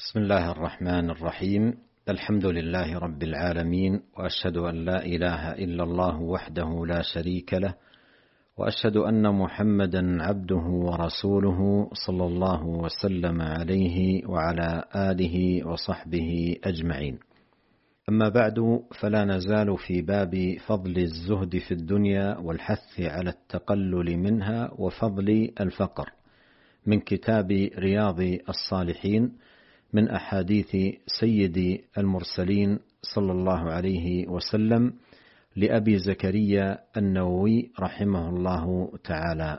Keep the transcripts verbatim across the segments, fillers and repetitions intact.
بسم الله الرحمن الرحيم. الحمد لله رب العالمين، وأشهد أن لا إله إلا الله وحده لا شريك له، وأشهد أن محمدا عبده ورسوله صلى الله وسلم عليه وعلى آله وصحبه أجمعين. أما بعد، فلا نزال في باب فضل الزهد في الدنيا والحث على التقلل منها وفضل الفقر، من كتاب رياض الصالحين، من أحاديث سيد المرسلين صلى الله عليه وسلم لأبي زكريا النووي رحمه الله تعالى.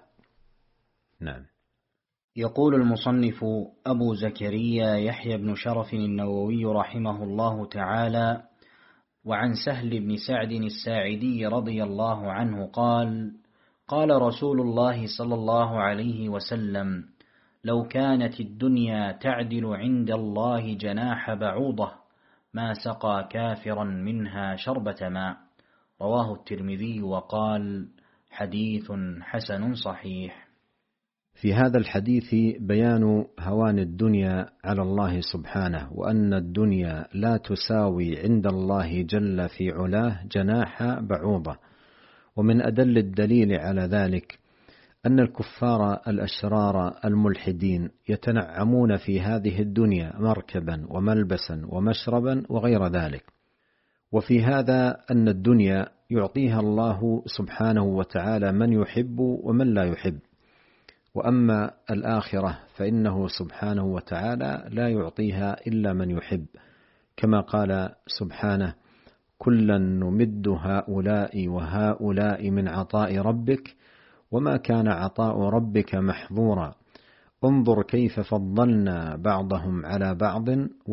نعم. يقول المصنف أبو زكريا يحيى بن شرف النووي رحمه الله تعالى: وعن سهل بن سعد الساعدي رضي الله عنه قال: قال رسول الله صلى الله عليه وسلم: لو كانت الدنيا تعدل عند الله جناح بعوضة ما سقى كافرا منها شربة ماء. رواه الترمذي وقال: حديث حسن صحيح. في هذا الحديث بيان هوان الدنيا على الله سبحانه، وأن الدنيا لا تساوي عند الله جل في علاه جناح بعوضة. ومن أدل الدليل على ذلك أن الكفار الأشرار الملحدين يتنعمون في هذه الدنيا مركبا وملبسا ومشربا وغير ذلك. وفي هذا أن الدنيا يعطيها الله سبحانه وتعالى من يحب ومن لا يحب، وأما الآخرة فإنه سبحانه وتعالى لا يعطيها إلا من يحب، كما قال سبحانه: كلا نمد هؤلاء وهؤلاء من عطاء ربك وما كان عطاء ربك محظورا انظر كيف فضلنا بعضهم على بعض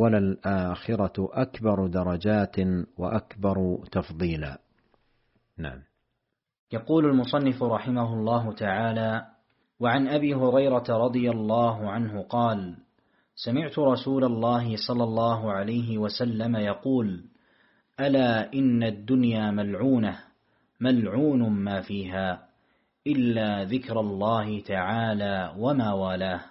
وللآخرة أكبر درجات وأكبر تفضيلا. نعم. يقول المصنف رحمه الله تعالى: وعن أبي هريرة رضي الله عنه قال: سمعت رسول الله صلى الله عليه وسلم يقول: ألا إن الدنيا ملعونة ملعون ما فيها إلا ذكر الله تعالى وما والاه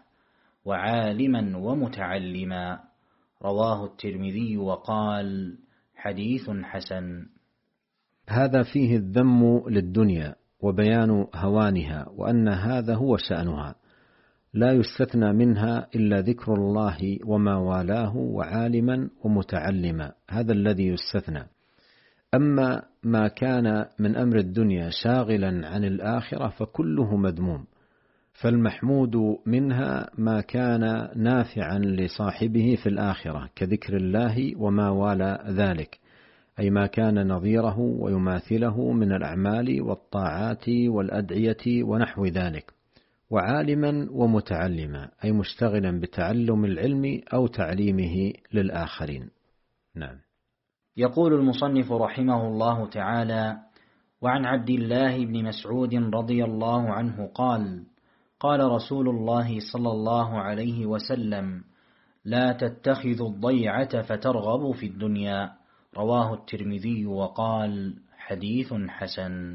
وعالما ومتعلما. رواه الترمذي وقال: حديث حسن. هذا فيه الذم للدنيا وبيان هوانها، وأن هذا هو شأنها، لا يستثنى منها إلا ذكر الله وما والاه وعالما ومتعلما، هذا الذي يستثنى. أما ما كان من أمر الدنيا شاغلا عن الآخرة فكله مذموم، فالمحمود منها ما كان نافعا لصاحبه في الآخرة كذكر الله وما والى ذلك، أي ما كان نظيره ويماثله من الأعمال والطاعات والأدعية ونحو ذلك. وعالما ومتعلما، أي مشتغلا بتعلم العلم أو تعليمه للآخرين. نعم. يقول المصنف رحمه الله تعالى: وعن عبد الله بن مسعود رضي الله عنه قال: قال رسول الله صلى الله عليه وسلم: لا تتخذوا الضيعة فترغبوا في الدنيا. رواه الترمذي وقال: حديث حسن.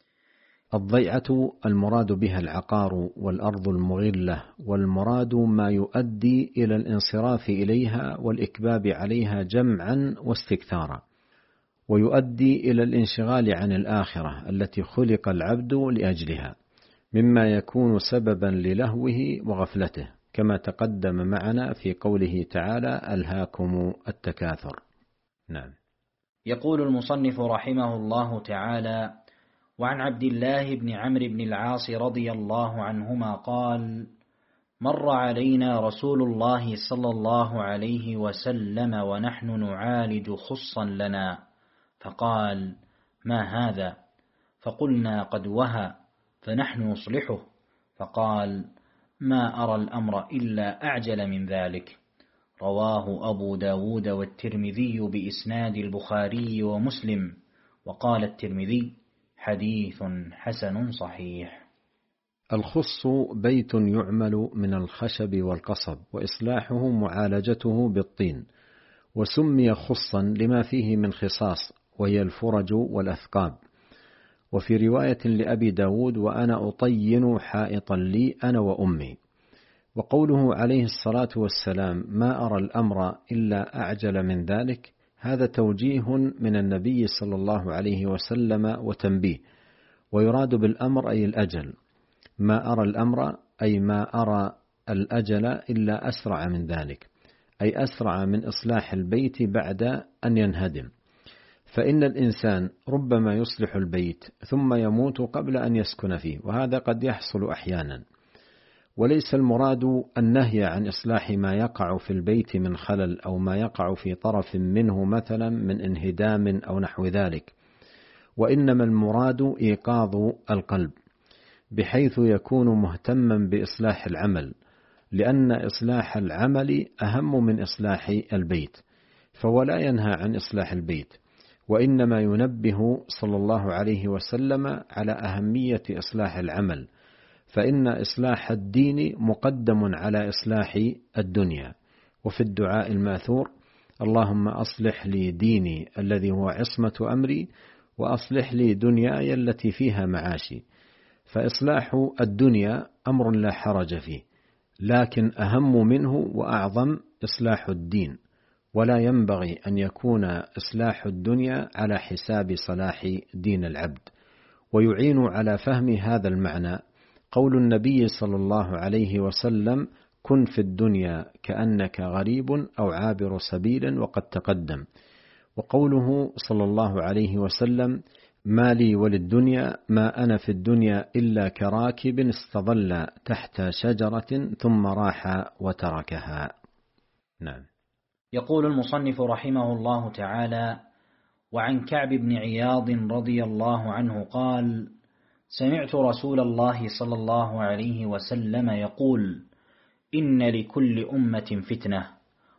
الضيعة المراد بها العقار والأرض المغلة، والمراد ما يؤدي إلى الانصراف إليها والإكباب عليها جمعا واستكثارا، ويؤدي إلى الانشغال عن الآخرة التي خلق العبد لأجلها، مما يكون سببا للهوه وغفلته، كما تقدم معنا في قوله تعالى: ألهاكم التكاثر. نعم. يقول المصنف رحمه الله تعالى: وعن عبد الله بن عمرو بن العاص رضي الله عنهما قال: مر علينا رسول الله صلى الله عليه وسلم ونحن نعالج خصا لنا، فقال: ما هذا؟ فقلنا: قد وهى، فنحن نصلحه. فقال: ما أرى الأمر إلا أعجل من ذلك. رواه أبو داود والترمذي بإسناد البخاري ومسلم. وقال الترمذي: حديث حسن صحيح. الخص بيت يعمل من الخشب والقصب، وإصلاحه معالجته بالطين، وسمي خصا لما فيه من خصاص، وهي الفرج والأثقاب. وفي رواية لأبي داود: وأنا أطين حائطا لي أنا وأمي. وقوله عليه الصلاة والسلام ما أرى الأمر إلا أعجل من ذلك، هذا توجيه من النبي صلى الله عليه وسلم وتنبيه، ويراد بالأمر أي الأجل. ما أرى الأمر أي ما أرى الأجل إلا أسرع من ذلك، أي أسرع من إصلاح البيت بعد أن ينهدم. فإن الإنسان ربما يصلح البيت ثم يموت قبل أن يسكن فيه، وهذا قد يحصل أحيانا. وليس المراد النهي عن إصلاح ما يقع في البيت من خلل أو ما يقع في طرف منه مثلا من انهدام أو نحو ذلك، وإنما المراد إيقاظ القلب بحيث يكون مهتما بإصلاح العمل، لأن إصلاح العمل أهم من إصلاح البيت، فهو لا ينهى عن إصلاح البيت، وإنما ينبه صلى الله عليه وسلم على أهمية إصلاح العمل، فإن إصلاح الدين مقدم على إصلاح الدنيا. وفي الدعاء الماثور اللهم أصلح لي ديني الذي هو عصمة أمري، وأصلح لي دنياي التي فيها معاشي. فإصلاح الدنيا أمر لا حرج فيه، لكن أهم منه وأعظم إصلاح الدين، ولا ينبغي أن يكون إصلاح الدنيا على حساب صلاح دين العبد. ويعين على فهم هذا المعنى قول النبي صلى الله عليه وسلم كن في الدنيا كأنك غريب أو عابر سبيل، وقد تقدم. وقوله صلى الله عليه وسلم ما لي وللدنيا ما أنا في الدنيا إلا كراكب استظل تحت شجرة ثم راح وتركها. نعم. يقول المصنف رحمه الله تعالى: وعن كعب بن عياض رضي الله عنه قال: سمعت رسول الله صلى الله عليه وسلم يقول: إن لكل أمة فتنة،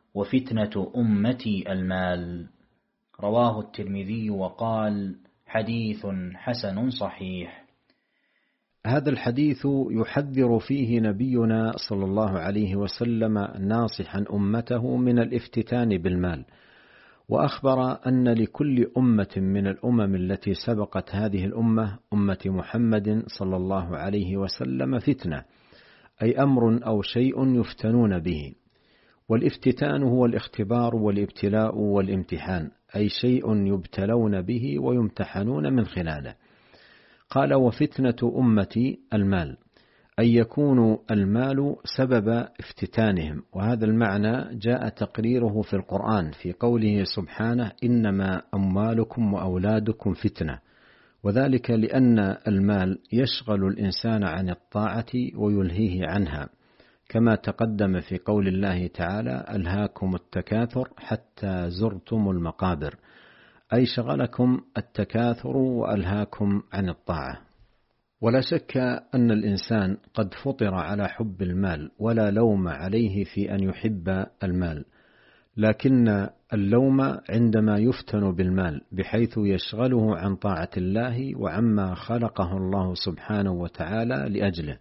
وفتنة أمتي المال. رواه الترمذي وقال: حديث حسن صحيح. هذا الحديث يحذر فيه نبينا صلى الله عليه وسلم ناصحا أمته من الافتتان بالمال، وأخبر أن لكل أمة من الأمم التي سبقت هذه الأمة أمة محمد صلى الله عليه وسلم فتنة، أي أمر أو شيء يفتنون به. والافتتان هو الاختبار والابتلاء والامتحان، أي شيء يبتلون به ويمتحنون من خلاله. قال: وفتنة أمتي المال، أي يكون المال سبب افتتانهم، وهذا المعنى جاء تقريره في القرآن في قوله سبحانه: إنما أموالكم وأولادكم فتنة، وذلك لأن المال يشغل الإنسان عن الطاعة ويلهيه عنها، كما تقدم في قول الله تعالى: ألهاكم التكاثر حتى زرتم المقابر، أي شغلكم التكاثر وألهاكم عن الطاعة. ولا شك أن الإنسان قد فطر على حب المال، ولا لوم عليه في أن يحب المال، لكن اللوم عندما يفتن بالمال بحيث يشغله عن طاعة الله وعما خلقه الله سبحانه وتعالى لأجله.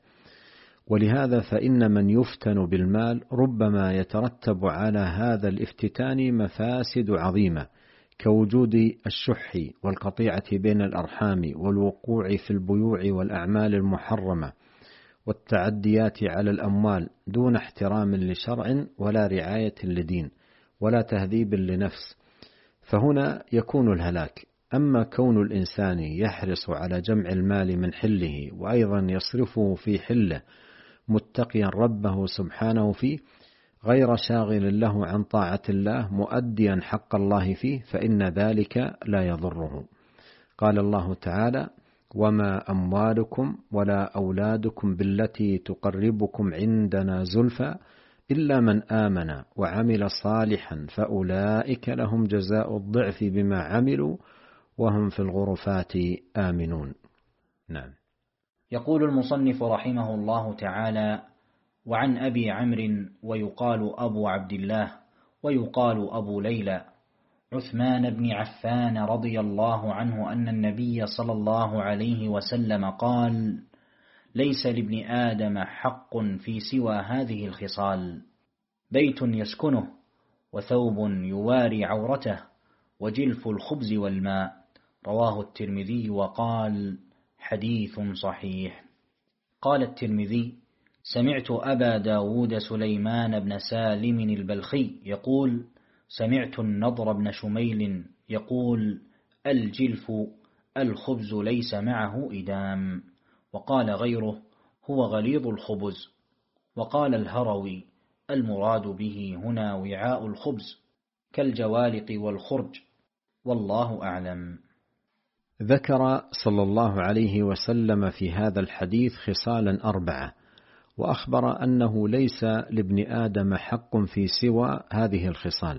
ولهذا فإن من يفتن بالمال ربما يترتب على هذا الافتتان مفاسد عظيمة، كوجود الشح والقطيعة بين الأرحام والوقوع في البيوع والأعمال المحرمة والتعديات على الأموال دون احترام لشرع ولا رعاية لدين ولا تهذيب لنفس، فهنا يكون الهلاك. أما كون الإنسان يحرص على جمع المال من حله وأيضا يصرفه في حله متقيا ربه سبحانه فيه، غير شاغل له عن طاعة الله مؤديا حق الله فيه، فإن ذلك لا يضره. قال الله تعالى: وما أموالكم ولا أولادكم بالتي تقربكم عندنا زلفى إلا من آمن وعمل صالحا فأولئك لهم جزاء الضعف بما عملوا وهم في الغرفات آمنون. نعم. يقول المصنف رحمه الله تعالى: وعن أبي عمرو ويقال أبو عبد الله ويقال أبو ليلى عثمان بن عفان رضي الله عنه أن النبي صلى الله عليه وسلم قال: ليس لابن آدم حق في سوى هذه الخصال: بيت يسكنه، وثوب يواري عورته، وجلف الخبز والماء. رواه الترمذي وقال: حديث صحيح. قال الترمذي: سمعت أبا داود سليمان بن سالم البلخي يقول: سمعت النضر بن شميل يقول: الجلف الخبز ليس معه إدام. وقال غيره: هو غليظ الخبز. وقال الهروي: المراد به هنا وعاء الخبز كالجوالق والخرج، والله أعلم. ذكر صلى الله عليه وسلم في هذا الحديث خصالا أربعة، وأخبر أنه ليس لابن آدم حق في سوى هذه الخصال،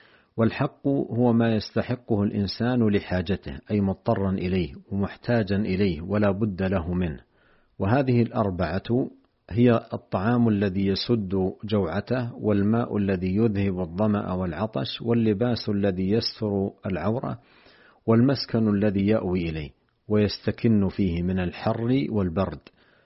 والحق هو ما يستحقه الإنسان لحاجته، أي مضطرا إليه ومحتاجا إليه ولا بد له منه. وهذه الأربعة هي الطعام الذي يسد جوعته، والماء الذي يذهب الظمأ والعطش، واللباس الذي يستر العورة، والمسكن الذي يأوي إليه ويستكن فيه من الحر والبرد.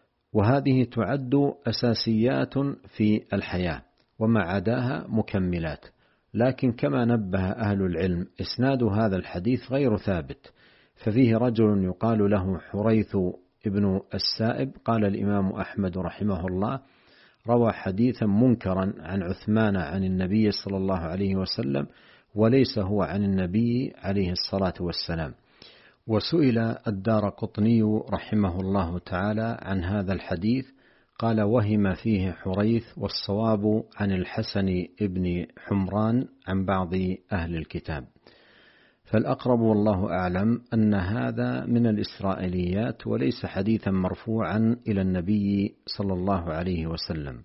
وهذه تعد أساسيات في الحياة، وما عداها مكملات. لكن كما نبه أهل العلم، إسناد هذا الحديث غير ثابت، ففيه رجل يقال له حريث ابن السائب. قال الإمام أحمد رحمه الله: روى حديثا منكرا عن عثمان عن النبي صلى الله عليه وسلم، وليس هو عن النبي عليه الصلاة والسلام. وسئل الدارقطني رحمه الله تعالى عن هذا الحديث، قال: وهم فيه حريث، والصواب عن الحسن ابن حمران عن بعض أهل الكتاب. فالأقرب والله أعلم أن هذا من الإسرائيليات، وليس حديثا مرفوعا إلى النبي صلى الله عليه وسلم،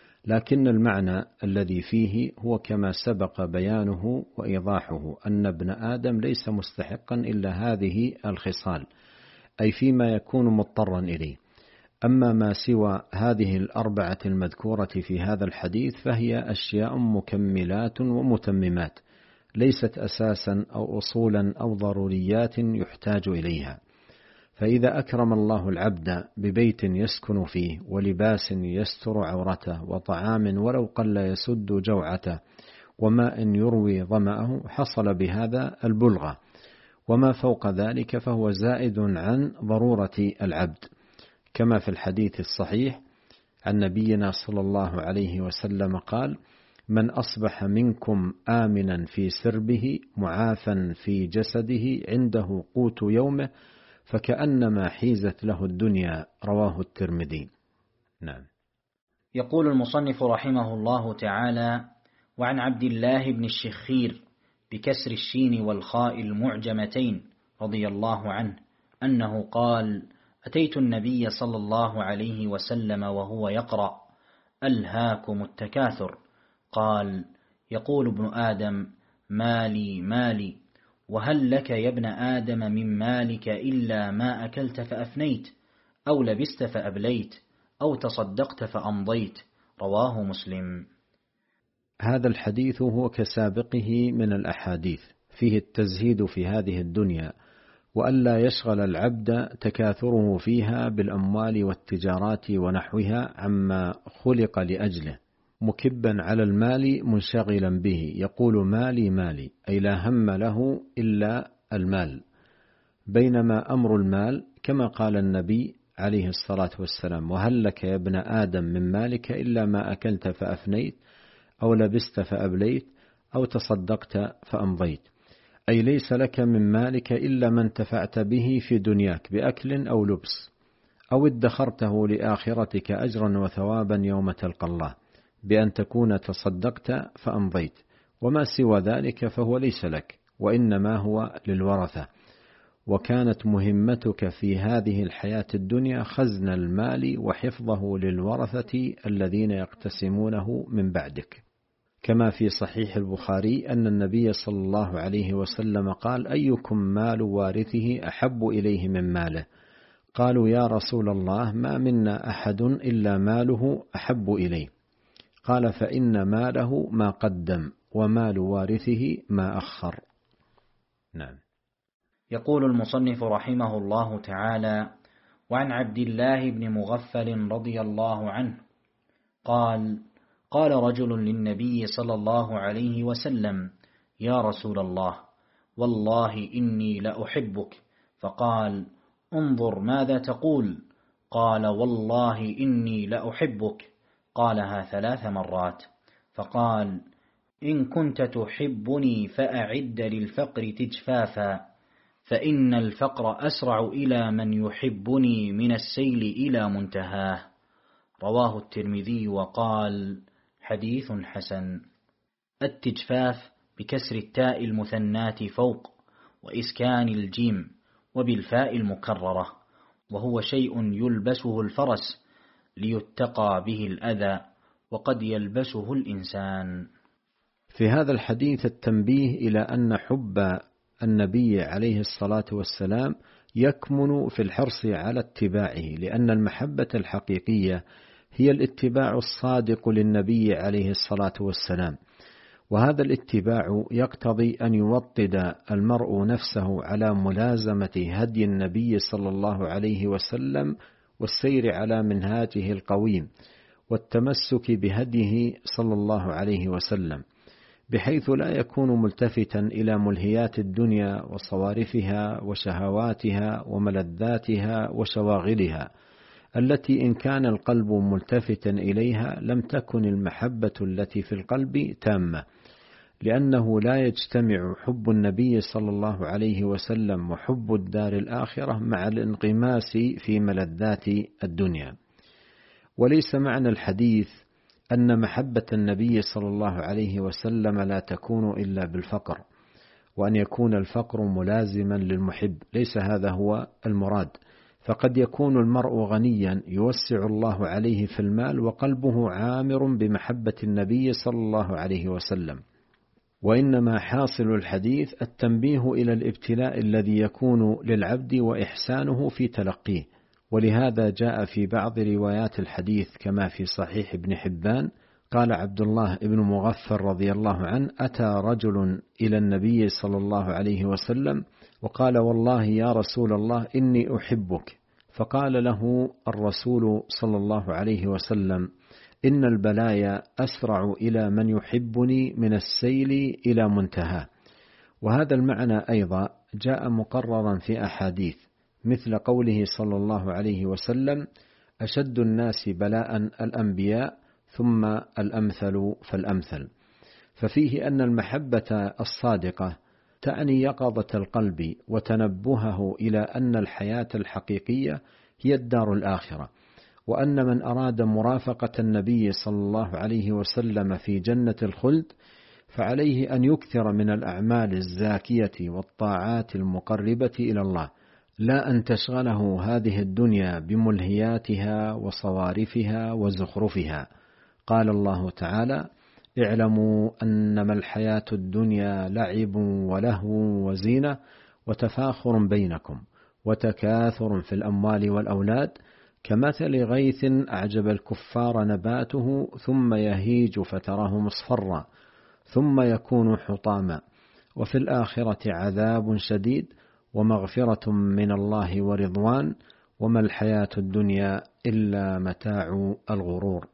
لكن المعنى الذي فيه هو كما سبق بيانه وإيضاحه، أن ابن آدم ليس مستحقا إلا هذه الخصال، أي فيما يكون مضطرا إليه. أما ما سوى هذه الأربعة المذكورة في هذا الحديث فهي أشياء مكملات ومتممات، ليست أساسا أو أصولا أو ضروريات يحتاج إليها. فإذا أكرم الله العبد ببيت يسكن فيه، ولباس يستر عورته، وطعام ولو قل يسد جوعته، وماء يروي ظمأه، حصل بهذا البلغة، وما فوق ذلك فهو زائد عن ضرورة العبد، كما في الحديث الصحيح عن نبينا صلى الله عليه وسلم قال: من أصبح منكم آمنا في سربه معافا في جسده عنده قوت يومه فكأنما حيزت له الدنيا. رواه الترمذي. نعم. يقول المصنف رحمه الله تعالى: وعن عبد الله بن الشخير بكسر الشين والخاء المعجمتين رضي الله عنه أنه قال: أتيت النبي صلى الله عليه وسلم وهو يقرأ: ألهاكم التكاثر. قال: يقول ابن آدم: مالي مالي، وهل لك يا ابن آدم من مالك إلا ما أكلت فأفنيت، أو لبست فأبليت، أو تصدقت فأمضيت. رواه مسلم. هذا الحديث هو كسابقه من الأحاديث، فيه التزهيد في هذه الدنيا، وألا يشغل العبد تكاثره فيها بالأموال والتجارات ونحوها عما خلق لأجله، مكبا على المال منشغلا به، يقول: مالي مالي، أي لا هم له إلا المال. بينما أمر المال كما قال النبي عليه الصلاة والسلام: وهل لك يا ابن آدم من مالك إلا ما أكلت فأفنيت، أو لبست فأبليت، أو تصدقت فأمضيت، أي ليس لك من مالك إلا ما انتفعت به في دنياك بأكل أو لبس، أو ادخرته لآخرتك أجرا وثوابا يوم تلقى الله بأن تكون تصدقت فأمضيت، وما سوى ذلك فهو ليس لك، وإنما هو للورثة. وكانت مهمتك في هذه الحياة الدنيا خزن المال وحفظه للورثة الذين يقتسمونه من بعدك، كما في صحيح البخاري أن النبي صلى الله عليه وسلم قال: أيكم مال وارثه أحب إليه من ماله؟ قالوا: يا رسول الله، ما منا أحد إلا ماله أحب إليه. قال: فإن ماله ما قدم، ومال وارثه ما أخر. نعم. يقول المصنف رحمه الله تعالى: وعن عبد الله بن مغفل رضي الله عنه قال: قال رجل للنبي صلى الله عليه وسلم: يا رسول الله، والله إني لأحبك. فقال: انظر ماذا تقول. قال والله إني لأحبك، قالها ثلاث مرات. فقال إن كنت تحبني فأعد للفقر تجفافا، فإن الفقر أسرع إلى من يحبني من السيل إلى منتهاه. رواه الترمذي وقال حديث حسن. التجفاف بكسر التاء المثنات فوق وإسكان الجيم وبالفاء المكررة، وهو شيء يلبسه الفرس ليتقى به الأذى، وقد يلبسه الإنسان. في هذا الحديث التنبيه إلى أن حب النبي عليه الصلاة والسلام يكمن في الحرص على اتباعه، لأن المحبة الحقيقية هي الاتباع الصادق للنبي عليه الصلاة والسلام، وهذا الاتباع يقتضي أن يوطد المرء نفسه على ملازمة هدي النبي صلى الله عليه وسلم والسير على منهاجه القويم والتمسك بهديه صلى الله عليه وسلم، بحيث لا يكون ملتفتا إلى ملهيات الدنيا وصوارفها وشهواتها وملذاتها وشواغلها، التي إن كان القلب ملتفتا إليها لم تكن المحبة التي في القلب تامة، لأنه لا يجتمع حب النبي صلى الله عليه وسلم وحب الدار الآخرة مع الانغماس في ملذات الدنيا. وليس معنى الحديث أن محبة النبي صلى الله عليه وسلم لا تكون إلا بالفقر، وأن يكون الفقر ملازما للمحب، ليس هذا هو المراد، فقد يكون المرء غنيا يوسع الله عليه في المال وقلبه عامر بمحبة النبي صلى الله عليه وسلم، وإنما حاصل الحديث التنبيه إلى الابتلاء الذي يكون للعبد وإحسانه في تلقيه. ولهذا جاء في بعض روايات الحديث كما في صحيح ابن حبان قال عبد الله بن مغفر رضي الله عنه أتى رجل إلى النبي صلى الله عليه وسلم وقال والله يا رسول الله إني أحبك، فقال له الرسول صلى الله عليه وسلم إن البلايا أسرع إلى من يحبني من السيل إلى منتهى. وهذا المعنى أيضا جاء مقررا في أحاديث مثل قوله صلى الله عليه وسلم أشد الناس بلاء الأنبياء ثم الأمثل فالأمثل، ففيه أن المحبة الصادقة تعني يقظة القلب وتنبهه إلى أن الحياة الحقيقية هي الدار الآخرة، وأن من أراد مرافقة النبي صلى الله عليه وسلم في جنة الخلد فعليه أن يكثر من الأعمال الزاكية والطاعات المقربة إلى الله، لا أن تشغله هذه الدنيا بملهياتها وصوارفها وزخرفها. قال الله تعالى اعلموا أنما الحياة الدنيا لعب ولهو وزينة وتفاخر بينكم وتكاثر في الأموال والأولاد كمثل غيث أعجب الكفار نباته ثم يهيج فتراه مصفرا ثم يكون حطاما وفي الآخرة عذاب شديد ومغفرة من الله ورضوان وما الحياة الدنيا إلا متاع الغرور.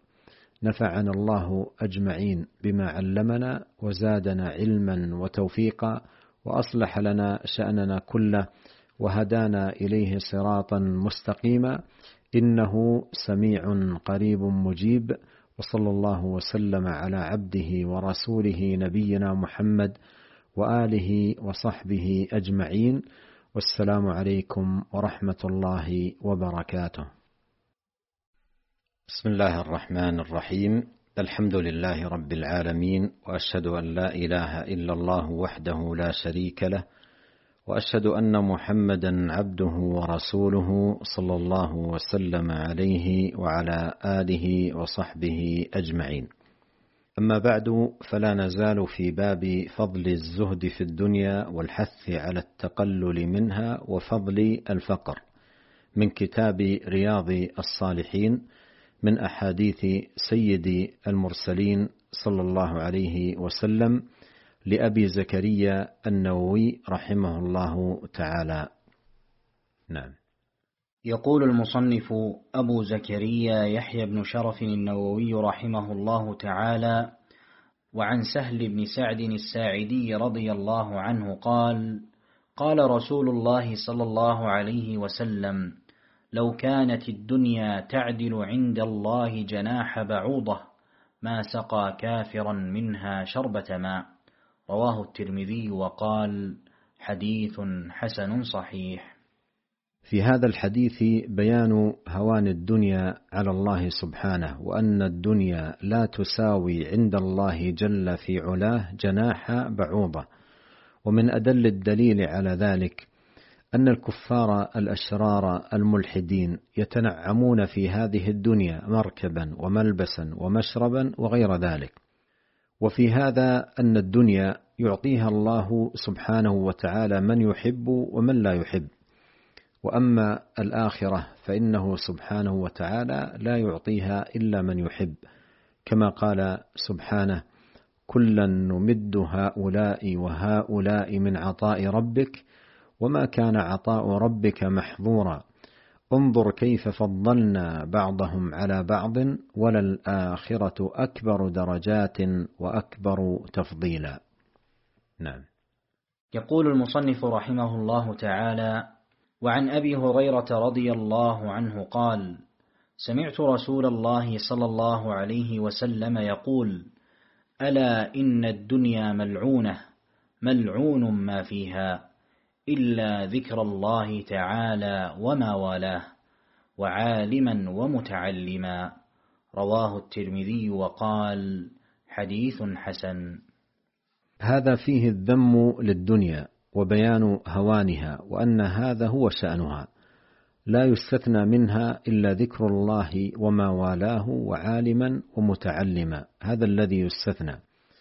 نفعنا الله أجمعين بما علمنا وزادنا علما وتوفيقا وأصلح لنا شأننا كله وهدانا إليه صراطا مستقيما، إنه سميع قريب مجيب. وصلى الله وسلم على عبده ورسوله نبينا محمد وآله وصحبه أجمعين، والسلام عليكم ورحمة الله وبركاته. بسم الله الرحمن الرحيم، الحمد لله رب العالمين، وأشهد أن لا إله إلا الله وحده لا شريك له، وأشهد أن محمدا عبده ورسوله صلى الله وسلم عليه وعلى آله وصحبه أجمعين. أما بعد، فلا نزال في باب فضل الزهد في الدنيا والحث على التقلل منها وفضل الفقر من كتاب رياض الصالحين من أحاديث سيد المرسلين صلى الله عليه وسلم لأبي زكريا النووي رحمه الله تعالى. نعم. يقول المصنف أبو زكريا يحيى بن شرف النووي رحمه الله تعالى: وعن سهل بن سعد الساعدي رضي الله عنه قال: قال رسول الله صلى الله عليه وسلم: لو كانت الدنيا تعدل عند الله جناح بعوضة ما سقى كافرا منها شربة ماء. رواه الترمذي وقال حديث حسن صحيح. في هذا الحديث بيان هوان الدنيا على الله سبحانه، وأن الدنيا لا تساوي عند الله جل في علاه جناح بعوضة. ومن أدل الدليل على ذلك أن الكفار الأشرار الملحدين يتنعمون في هذه الدنيا مركبا وملبسا ومشربا وغير ذلك. وفي هذا أن الدنيا يعطيها الله سبحانه وتعالى من يحب ومن لا يحب، وأما الآخرة فإنه سبحانه وتعالى لا يعطيها إلا من يحب، كما قال سبحانه كلا نمد هؤلاء وهؤلاء من عطاء ربك وما كان عطاء ربك محظورا انظر كيف فضلنا بعضهم على بعض وللآخرة أكبر درجات وأكبر تفضيلا. نعم. يقول المصنف رحمه الله تعالى: وعن أبي هريرة رضي الله عنه قال: سمعت رسول الله صلى الله عليه وسلم يقول: ألا إن الدنيا ملعونة ملعون ما فيها إلا ذكر الله تعالى وما والاه وعالما ومتعلما. رواه الترمذي وقال حديث حسن. هذا فيه الذم للدنيا وبيان هوانها، وأن هذا هو شأنها، لا يستثنى منها إلا ذكر الله وما والاه وعالما ومتعلما، هذا الذي يستثنى.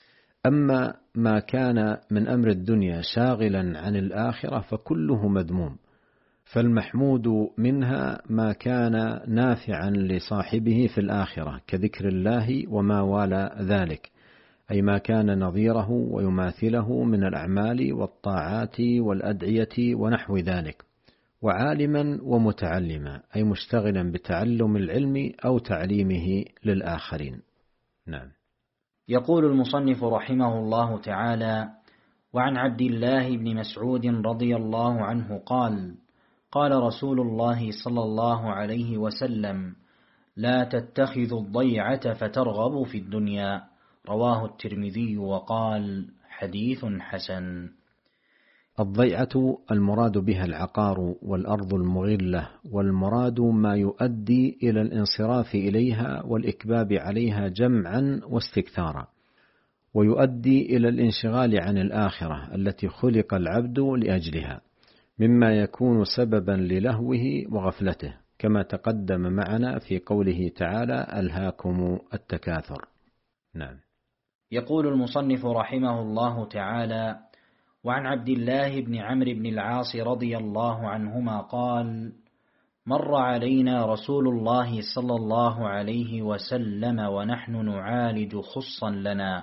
أما ما كان من أمر الدنيا شاغلا عن الآخرة فكله مذموم، فالمحمود منها ما كان نافعا لصاحبه في الآخرة كذكر الله وما والى ذلك، أي ما كان نظيره ويماثله من الأعمال والطاعات والأدعية ونحو ذلك، وعالما ومتعلما، أي مشتغلا بتعلم العلم أو تعليمه للآخرين. نعم. يقول المصنف رحمه الله تعالى: وعن عبد الله بن مسعود رضي الله عنه قال: قال رسول الله صلى الله عليه وسلم: لا تتخذوا الضيعة فترغبوا في الدنيا. رواه الترمذي وقال حديث حسن. الضيعة المراد بها العقار والأرض المغلة، والمراد ما يؤدي إلى الانصراف إليها والإكباب عليها جمعا واستكثارا، ويؤدي إلى الانشغال عن الآخرة التي خلق العبد لأجلها، مما يكون سببا للهوه وغفلته، كما تقدم معنا في قوله تعالى: ألهاكم التكاثر. نعم. يقول المصنف رحمه الله تعالى: وعن عبد الله بن عمرو بن العاص رضي الله عنهما قال: مر علينا رسول الله صلى الله عليه وسلم ونحن نعالج خصا لنا،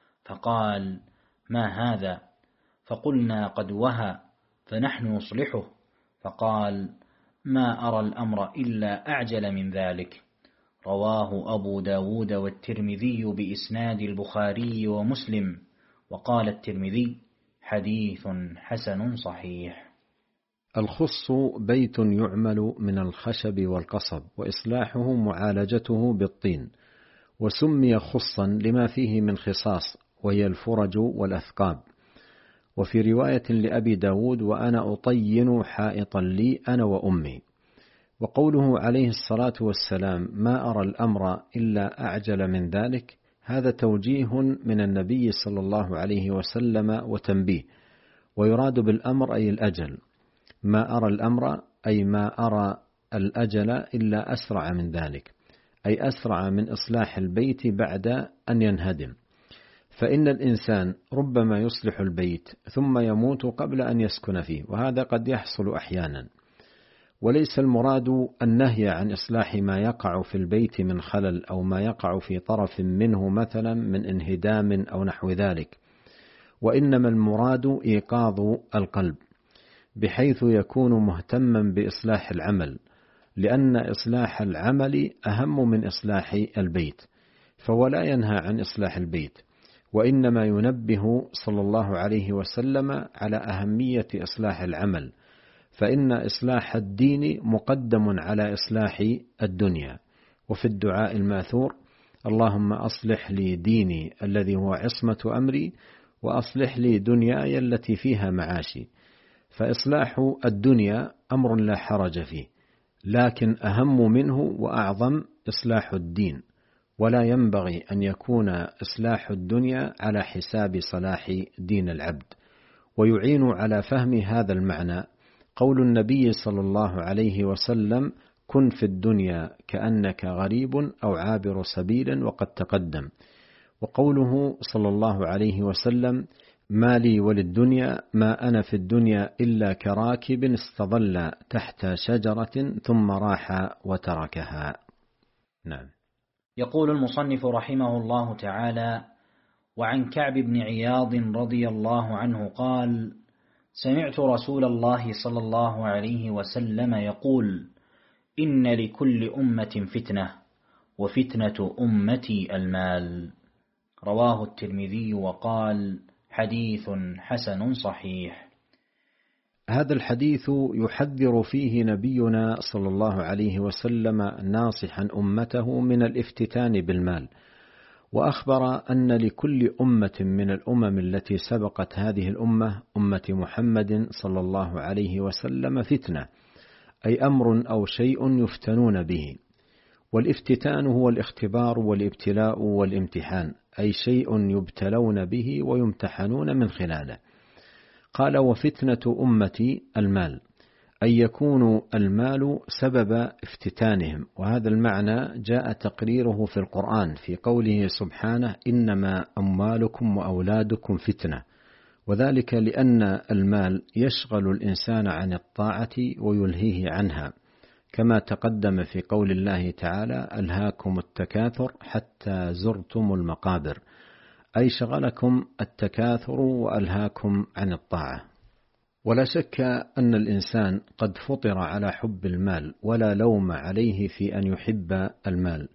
فقال: ما هذا؟ فقلنا: قد وهى، فنحن نصلحه. فقال: ما أرى الأمر إلا أعجل من ذلك. رواه أبو داود والترمذي بإسناد البخاري ومسلم. وقال الترمذي: حديث حسن صحيح. الخص بيت يعمل من الخشب والقصب، وإصلاحه معالجته بالطين، وسمي خصا لما فيه من خصاص، وهي الفرج والأثقاب. وفي رواية لأبي داود: وأنا أطين حائطا لي أنا وأمي. وقوله عليه الصلاة والسلام: ما أرى الأمر إلا أعجل من ذلك، هذا توجيه من النبي صلى الله عليه وسلم وتنبيه، ويراد بالأمر أي الأجل. ما أرى الأمر أي ما أرى الأجل إلا أسرع من ذلك، أي أسرع من إصلاح البيت بعد أن ينهدم. فإن الإنسان ربما يصلح البيت ثم يموت قبل أن يسكن فيه، وهذا قد يحصل أحيانا. وليس المراد النهي عن إصلاح ما يقع في البيت من خلل، أو ما يقع في طرف منه مثلا من انهدام أو نحو ذلك، وإنما المراد إيقاظ القلب، بحيث يكون مهتما بإصلاح العمل، لأن إصلاح العمل أهم من إصلاح البيت، فهو لا ينهى عن إصلاح البيت، وإنما ينبه صلى الله عليه وسلم على أهمية إصلاح العمل، فإن إصلاح الدين مقدم على إصلاح الدنيا. وفي الدعاء الماثور: اللهم أصلح لي ديني الذي هو عصمة أمري، وأصلح لي دنياي التي فيها معاشي. فإصلاح الدنيا أمر لا حرج فيه، لكن أهم منه وأعظم إصلاح الدين، ولا ينبغي أن يكون إصلاح الدنيا على حساب صلاح دين العبد. ويعين على فهم هذا المعنى قول النبي صلى الله عليه وسلم: كن في الدنيا كأنك غريب أو عابر سبيل، وقد تقدم. وقوله صلى الله عليه وسلم: ما لي وللدنيا ما أنا في الدنيا إلا كراكب استظل تحت شجرة ثم راح وتركها. نعم. يقول المصنف رحمه الله تعالى: وعن كعب بن عياض رضي الله عنه قال: سمعت رسول الله صلى الله عليه وسلم يقول: إن لكل أمة فتنة، وفتنة أمتي المال. رواه الترمذي وقال: حديث حسن صحيح. هذا الحديث يحذر فيه نبينا صلى الله عليه وسلم ناصحا أمته من الافتتان بالمال، وأخبر أن لكل أمة من الأمم التي سبقت هذه الأمة، أمة محمد صلى الله عليه وسلم، فتنة، أي أمر أو شيء يفتنون به. والافتتان هو الاختبار والابتلاء والامتحان، أي شيء يبتلون به ويمتحنون من خلاله. قال: وفتنة أمتي المال، أي يكون المال سبب افتتانهم. وهذا المعنى جاء تقريره في القرآن في قوله سبحانه: إنما أموالكم وأولادكم فتنة. وذلك لأن المال يشغل الإنسان عن الطاعة ويلهيه عنها، كما تقدم في قول الله تعالى: ألهاكم التكاثر حتى زرتم المقابر، أي شغلكم التكاثر وألهاكم عن الطاعة. ولا شك أن الإنسان قد فطر على حب المال، ولا لوم عليه في أن يحب المال،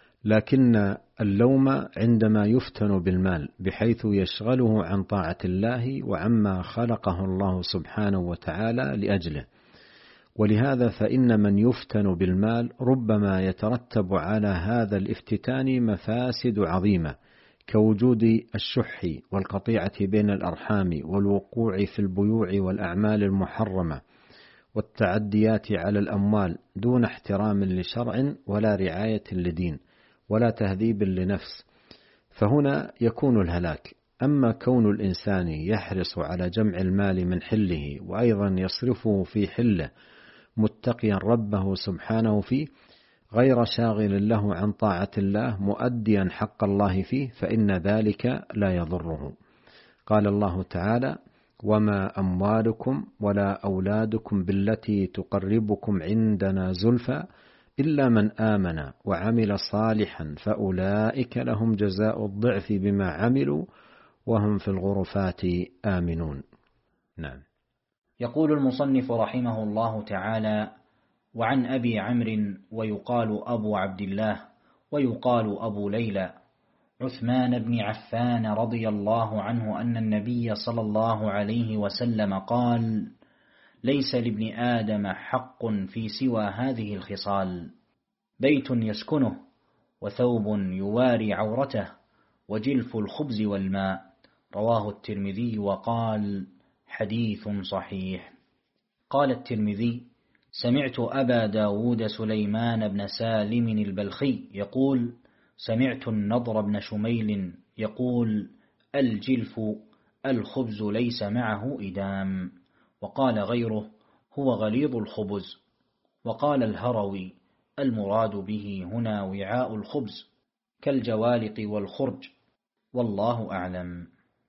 لكن اللوم عندما يفتن بالمال بحيث يشغله عن طاعة الله وعما خلقه الله سبحانه وتعالى لأجله. ولهذا فإن من يفتن بالمال ربما يترتب على هذا الافتتان مفاسد عظيمة، كوجود الشح والقطيعة بين الأرحام والوقوع في البيوع والأعمال المحرمة والتعديات على الأموال دون احترام لشرع ولا رعاية لدين ولا تهذيب لنفس، فهنا يكون الهلاك. أما كون الإنسان يحرص على جمع المال من حله وأيضا يصرفه في حله متقيا ربه سبحانه فيه، غير شاغل له عن طاعة الله مؤديا حق الله فيه، فإن ذلك لا يضره. قال الله تعالى: وما أموالكم ولا أولادكم بالتي تقربكم عندنا زلفى إلا من آمن وعمل صالحا فأولئك لهم جزاء الضعف بما عملوا وهم في الغرفات آمنون. نعم. يقول المصنف رحمه الله تعالى: وعن أبي عمرو ويقال أبو عبد الله ويقال أبو ليلى عثمان بن عفان رضي الله عنه أن النبي صلى الله عليه وسلم قال: ليس لابن آدم حق في سوى هذه الخصال: بيت يسكنه، وثوب يواري عورته، وجلف الخبز والماء. رواه الترمذي وقال: حديث صحيح. قال الترمذي: سمعت أبا داود سليمان بن سالم البلخي يقول: سمعت النضر بن شميل يقول: الجلف الخبز ليس معه إدام. وقال غيره: هو غليظ الخبز. وقال الهروي: المراد به هنا وعاء الخبز كالجوالق والخرج، والله أعلم.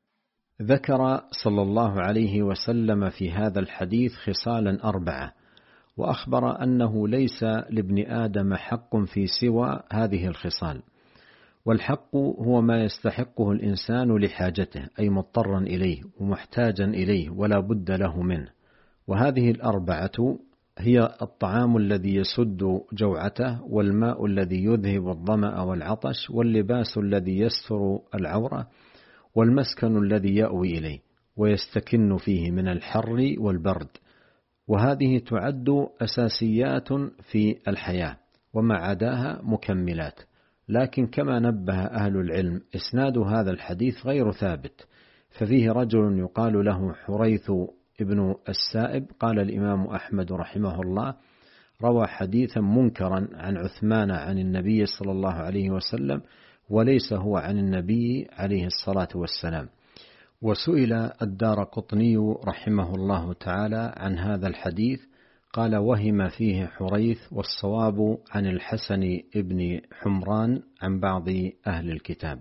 ذكر صلى الله عليه وسلم في هذا الحديث خصالا أربعة، وأخبر أنه ليس لابن آدم حق في سوى هذه الخصال. والحق هو ما يستحقه الإنسان لحاجته، أي مضطرا إليه ومحتاجا إليه ولا بد له منه. وهذه الأربعة هي الطعام الذي يسد جوعته، والماء الذي يذهب الظمأ والعطش، واللباس الذي يستر العورة، والمسكن الذي يأوي إليه ويستكن فيه من الحر والبرد، وهذه تعد أساسيات في الحياة، وما عداها مكملات. لكن كما نبه أهل العلم إسناد هذا الحديث غير ثابت، ففيه رجل يقال له حريث ابن السائب. قال الإمام أحمد رحمه الله: روى حديثا منكرا عن عثمان عن النبي صلى الله عليه وسلم، وليس هو عن النبي عليه الصلاة والسلام. وسئل الدارقطني رحمه الله تعالى عن هذا الحديث، قال: وهم فيه حريث، والصواب عن الحسن ابن حمران عن بعض أهل الكتاب.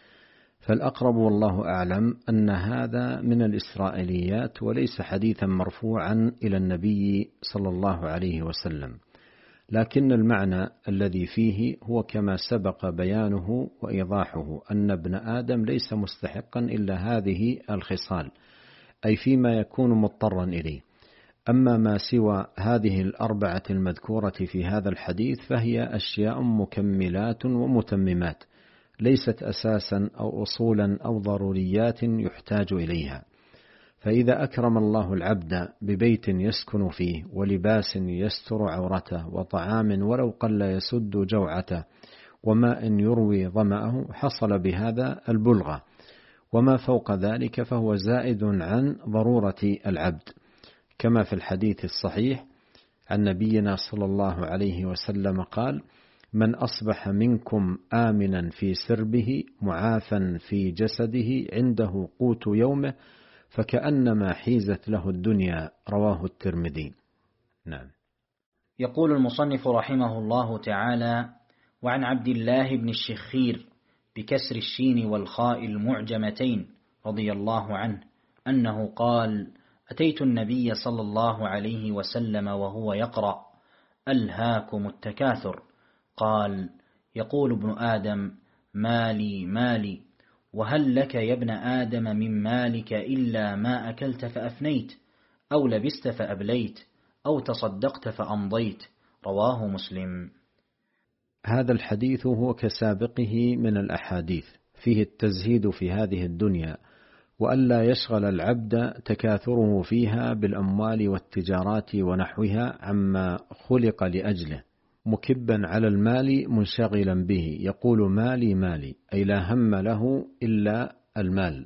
فالأقرب والله أعلم أن هذا من الإسرائيليات، وليس حديثا مرفوعا إلى النبي صلى الله عليه وسلم، لكن المعنى الذي فيه هو كما سبق بيانه وإيضاحه، أن ابن آدم ليس مستحقا إلا هذه الخصال، أي فيما يكون مضطرا إليه. أما ما سوى هذه الأربعة المذكورة في هذا الحديث فهي أشياء مكملات ومتممات، ليست أساسا أو أصولا أو ضروريات يحتاج إليها. فإذا أكرم الله العبد ببيت يسكن فيه، ولباس يستر عورته، وطعام ولو قل يسد جوعته، وماء يروي ظمأه، حصل بهذا البلغة، وما فوق ذلك فهو زائد عن ضرورة العبد، كما في الحديث الصحيح عن نبينا صلى الله عليه وسلم قال: من أصبح منكم آمنا في سربه معافا في جسده عنده قوت يومه فكأنما حيزت له الدنيا. رواه الترمذي. نعم. يقول المصنف رحمه الله تعالى: وعن عبد الله بن الشخير بكسر الشين والخاء المعجمتين رضي الله عنه أنه قال: أتيت النبي صلى الله عليه وسلم وهو يقرأ: ألهاكم التكاثر. قال: يقول ابن آدم: مالي مالي، وهل لك يا ابن آدم من مالك إلا ما أكلت فأفنيت، أو لبست فأبليت، أو تصدقت فأمضيت. رواه مسلم. هذا الحديث هو كسابقه من الأحاديث، فيه التزهيد في هذه الدنيا، وألا يشغل العبد تكاثره فيها بالأموال والتجارات ونحوها عما خلق لأجله، مكبا على المال منشغلا به، يقول: مالي مالي، أي لا هم له إلا المال.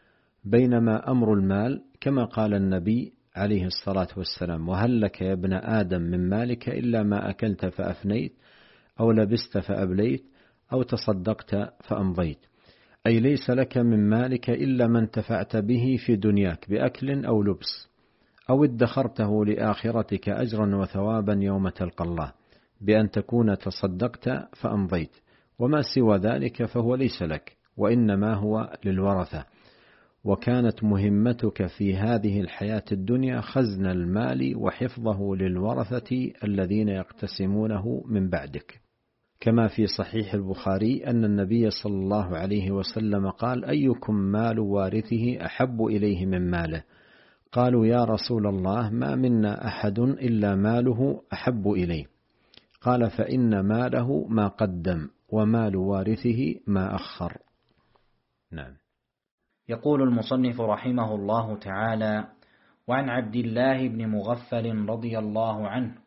بينما أمر المال كما قال النبي عليه الصلاة والسلام: وهل لك يا ابن آدم من مالك إلا ما أكلت فأفنيت، أو لبست فأبليت، أو تصدقت فأمضيت، أي ليس لك من مالك إلا ما انتفعت به في دنياك بأكل أو لبس، أو ادخرته لآخرتك أجرا وثوابا يوم تلقى الله بأن تكون تصدقت فأمضيت، وما سوى ذلك فهو ليس لك، وإنما هو للورثة. وكانت مهمتك في هذه الحياة الدنيا خزن المال وحفظه للورثة الذين يقتسمونه من بعدك، كما في صحيح البخاري أن النبي صلى الله عليه وسلم قال: أيكم مال وارثه أحب إليه من ماله؟ قالوا: يا رسول الله، ما منا أحد إلا ماله أحب إليه. قال: فإن ماله ما قدم، ومال وارثه ما أخر. نعم. يقول المصنف رحمه الله تعالى: وعن عبد الله بن مغفل رضي الله عنه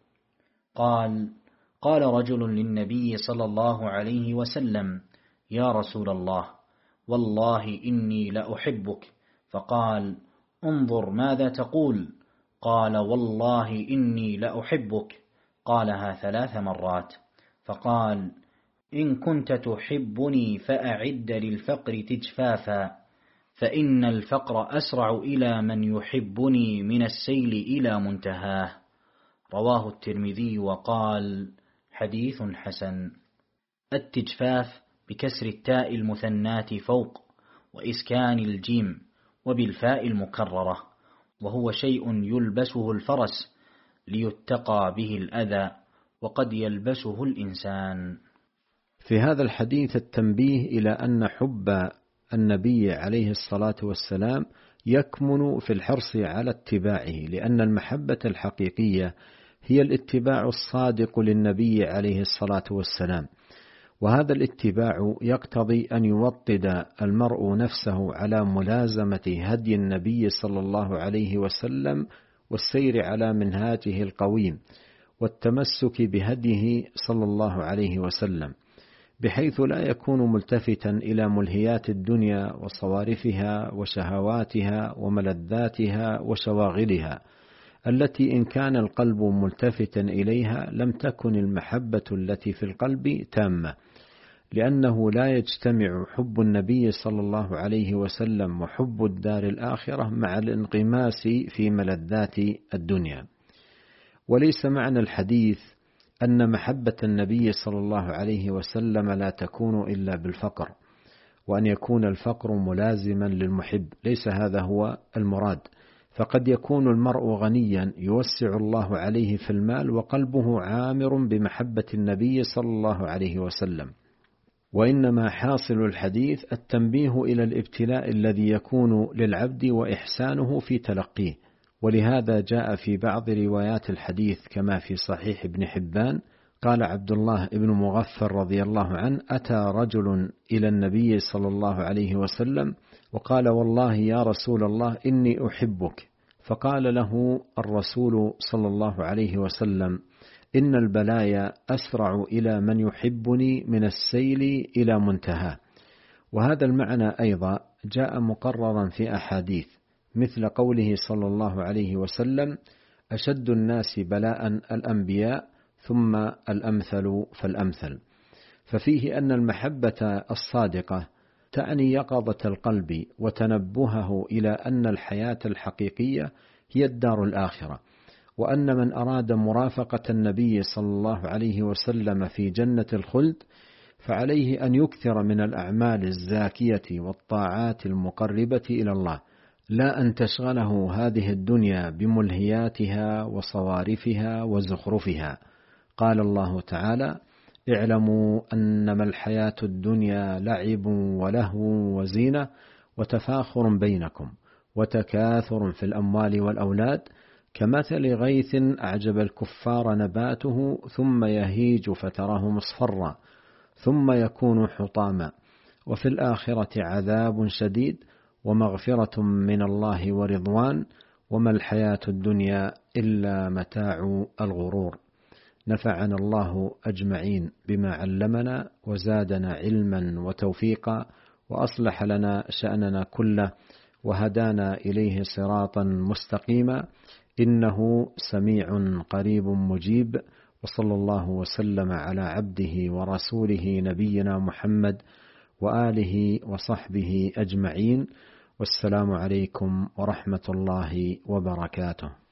قال: قال رجل للنبي صلى الله عليه وسلم: يا رسول الله، والله إني لأحبك. فقال: انظر ماذا تقول. قال: والله إني لأحبك. قالها ثلاث مرات. فقال: إن كنت تحبني فأعد للفقر تجفافا، فإن الفقر أسرع إلى من يحبني من السيل إلى منتهاه. رواه الترمذي وقال: حديث حسن. التجفاف بكسر التاء المثنات فوق، وإسكان الجيم، وبالفاء المكررة، وهو شيء يلبسه الفرس ليتقى به الأذى، وقد يلبسه الإنسان. في هذا الحديث التنبيه إلى أن حب النبي عليه الصلاة والسلام يكمن في الحرص على اتباعه، لأن المحبة الحقيقية هي الاتباع الصادق للنبي عليه الصلاة والسلام، وهذا الاتباع يقتضي أن يوطد المرء نفسه على ملازمة هدي النبي صلى الله عليه وسلم والسير على منهاجه القويم والتمسك بهديه صلى الله عليه وسلم، بحيث لا يكون ملتفتا إلى ملهيات الدنيا وصوارفها وشهواتها وملذاتها وشواغلها، التي إن كان القلب ملتفتا إليها لم تكن المحبة التي في القلب تامة، لأنه لا يجتمع حب النبي صلى الله عليه وسلم وحب الدار الآخرة مع الانغماس في ملذات الدنيا. وليس معنى الحديث أن محبة النبي صلى الله عليه وسلم لا تكون إلا بالفقر، وأن يكون الفقر ملازما للمحب، ليس هذا هو المراد، فقد يكون المرء غنيا يوسع الله عليه في المال وقلبه عامر بمحبة النبي صلى الله عليه وسلم، وإنما حاصل الحديث التنبيه إلى الابتلاء الذي يكون للعبد وإحسانه في تلقيه. ولهذا جاء في بعض روايات الحديث كما في صحيح ابن حبان قال عبد الله بن مغفر رضي الله عنه: أتى رجل إلى النبي صلى الله عليه وسلم وقال: والله يا رسول الله إني أحبك. فقال له الرسول صلى الله عليه وسلم: إن البلايا أسرع إلى من يحبني من السيل إلى منتهى. وهذا المعنى أيضا جاء مقررا في أحاديث، مثل قوله صلى الله عليه وسلم: أشد الناس بلاء الأنبياء ثم الأمثل فالأمثل. ففيه أن المحبة الصادقة تعني يقظة القلب وتنبهه إلى أن الحياة الحقيقية هي الدار الآخرة، وأن من أراد مرافقة النبي صلى الله عليه وسلم في جنة الخلد فعليه أن يكثر من الأعمال الزاكية والطاعات المقربة إلى الله، لا أن تشغله هذه الدنيا بملهياتها وصوارفها وزخرفها. قال الله تعالى: اعلموا أنما الحياة الدنيا لعب ولهو وزينة وتفاخر بينكم وتكاثر في الأموال والأولاد كمثل غيث أعجب الكفار نباته ثم يهيج فتراه مصفرا ثم يكون حطاما وفي الآخرة عذاب شديد ومغفرة من الله ورضوان وما الحياة الدنيا إلا متاع الغرور. نفعنا الله أجمعين بما علمنا وزادنا علما وتوفيقا وأصلح لنا شأننا كله وهدانا إليه صراطا مستقيما، إنه سميع قريب مجيب. وصلى الله وسلم على عبده ورسوله نبينا محمد وآله وصحبه أجمعين، والسلام عليكم ورحمة الله وبركاته.